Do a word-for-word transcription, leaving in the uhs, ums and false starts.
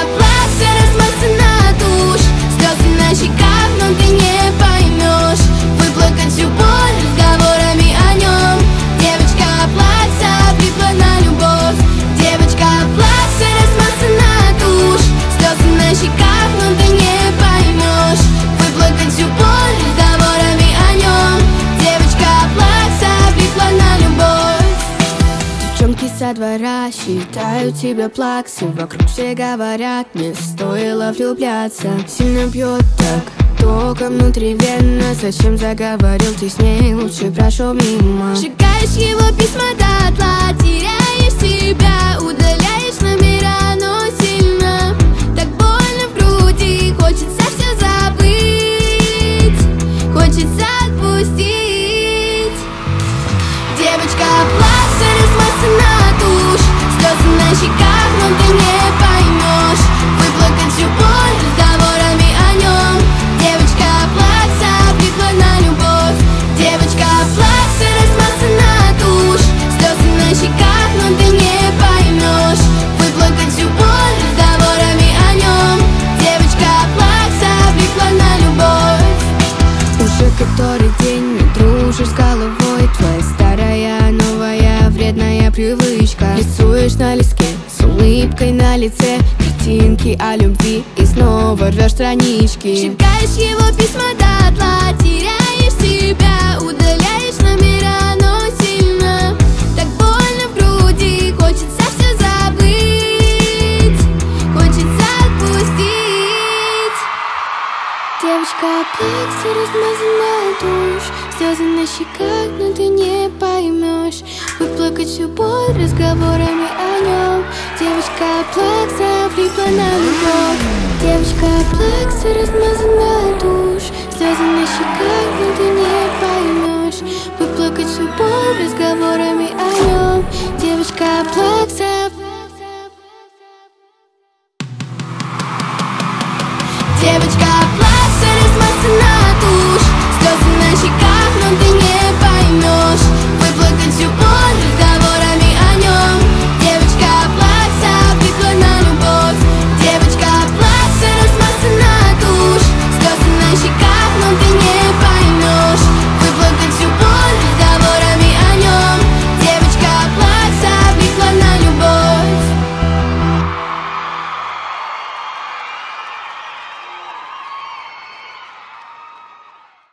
плакса размазана тушь, слезы на щеках, но ты не поймешь. Выплакать всю боль разговорами о нем. Девочка плакса влипла на любовь. Девочка плакса размазана тушь, слезы на щеках, но ты не поймешь. Выплакать всю боль разговорами о нем. Девочка плакса влипла на любовь. Девчонки со двора считают тебя плаксой. Вокруг все говорят, не стоило влюбляться. Сильно бьет так, током внутривенно. Зачем заговорил ты с ней, лучше прошел мимо. Сжигаешь его письма дотла, теряешь себя, удаляешь номера, но сильно. Так больно в груди, хочется все забыть, хочется отпустить. Девочка плакса размазана тушь, слезы на щеках, но ты не поймешь. Выплакать всю боль разговорами о нем. Девочка плакса влипла на любовь. Девочка плакса размазана тушь, слезы на щеках, но ты не поймешь. Выплакать всю боль разговорами о нем. Девочка плакса влипла на любовь. Уже который день не дружишь с головой. Твоя старая, новая, вредная привычка. Рисуешь на листке с улыбкой на лице картинки о любви и снова рвешь странички. Сжигаешь его письма дотла, теряешь себя, удаляешь номера, но сильно. Так больно в груди, хочется все забыть, хочется отпустить. Девочка плакса размазана тушь, слезы на щеках, но ты не поймешь. Выплакать всю боль разговорами о нем. Девочка плакса влипла на любовь. Девочка плакса размазана тушь, слезы на щеках, но ты не поймешь. Выплакать всю боль разговорами о нем. Девочка плакса. Девочка плакса размазана